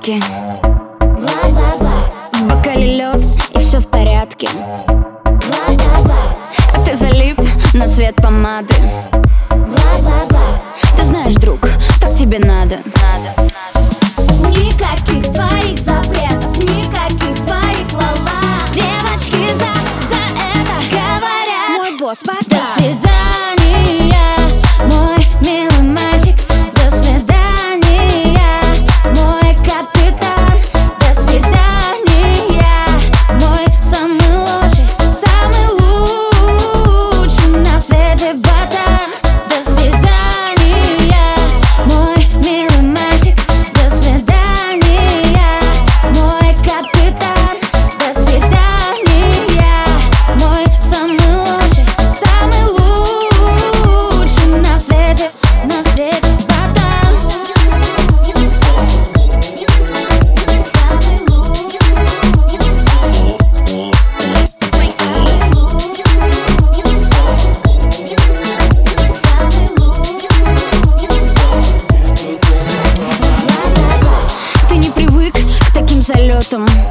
порядке. В бокале лед, и все в порядке. А ты залип на цвет помады. Ты знаешь, друг, так тебе надо. Никаких твоих запретов, никаких твоих ла-ла. Девочки за это говорят: Мой босс пока. до свидания, мой милый мальчик. До свидания, мой капитан. До свидания, мой самый лучший на свете ботан. До свидания, мой милый мальчик. До свидания, мой капитан. До свидания, мой самый лучший на свете ботан. Ты не привык к таким залетам.